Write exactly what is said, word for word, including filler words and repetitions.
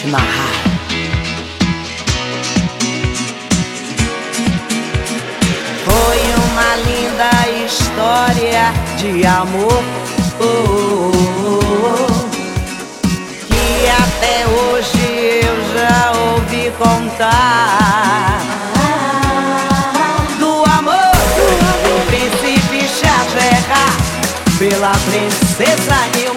Taj Mahal. Foi uma linda história de amor, oh, oh, oh, que até hoje eu já ouvi contar. Do amor do príncipe Shah Jahan pela princesa Nilma.